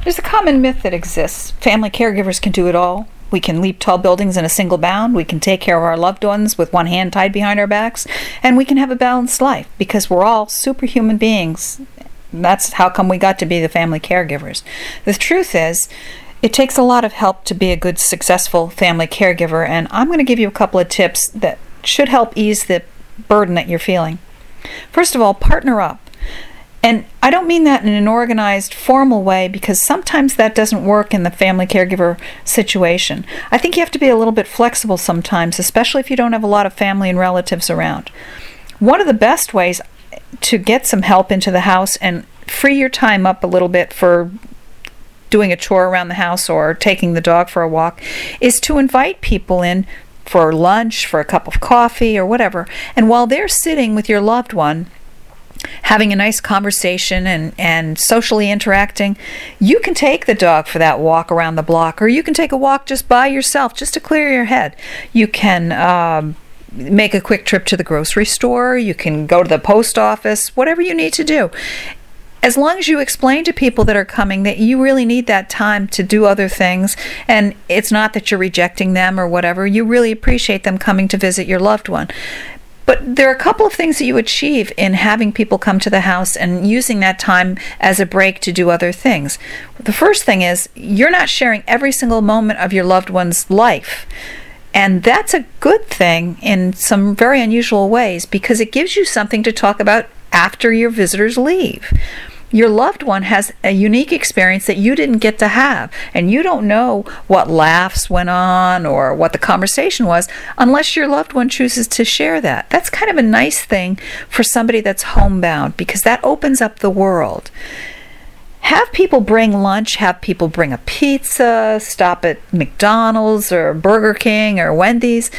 There's a common myth that exists. Family caregivers can do it all. We can leap tall buildings in a single bound. We can take care of our loved ones with one hand tied behind our backs. And we can have a balanced life because we're all superhuman beings. That's how come we got to be the family caregivers. The truth is, it takes a lot of help to be a good, successful family caregiver. And I'm going to give you a couple of tips that should help ease the burden that you're feeling. First of all, partner up. And I don't mean that in an organized, formal way, because sometimes that doesn't work in the family caregiver situation. I think you have to be a little bit flexible sometimes, especially if you don't have a lot of family and relatives around. One of the best ways to get some help into the house and free your time up a little bit for doing a chore around the house or taking the dog for a walk is to invite people in for lunch, for a cup of coffee or whatever. And while they're sitting with your loved one, having a nice conversation and socially interacting, you can take the dog for that walk around the block, or you can take a walk just by yourself, just to clear your head. You can make a quick trip to the grocery store. You can go to the post office, whatever you need to do. As long as you explain to people that are coming that you really need that time to do other things, and it's not that you're rejecting them or whatever, you really appreciate them coming to visit your loved one. But there are a couple of things that you achieve in having people come to the house and using that time as a break to do other things. The first thing is you're not sharing every single moment of your loved one's life. And that's a good thing in some very unusual ways because it gives you something to talk about after your visitors leave. Your loved one has a unique experience that you didn't get to have, and you don't know what laughs went on or what the conversation was unless your loved one chooses to share that. That's kind of a nice thing for somebody that's homebound because that opens up the world. Have people bring lunch, have people bring a pizza, stop at McDonald's or Burger King or Wendy's.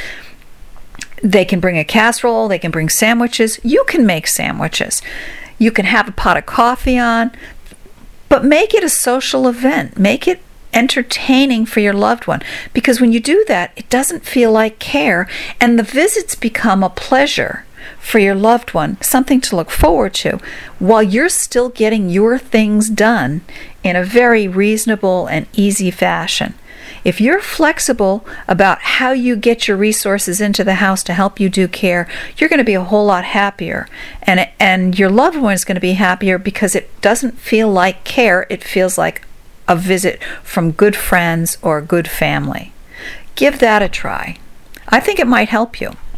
They can bring a casserole, they can bring sandwiches. You can make sandwiches. You can have a pot of coffee on, but make it a social event. Make it entertaining for your loved one, because when you do that, it doesn't feel like care, and the visits become a pleasure for your loved one, something to look forward to, while you're still getting your things done in a very reasonable and easy fashion. If you're flexible about how you get your resources into the house to help you do care, you're going to be a whole lot happier. And your loved one is going to be happier because it doesn't feel like care. It feels like a visit from good friends or good family. Give that a try. I think it might help you.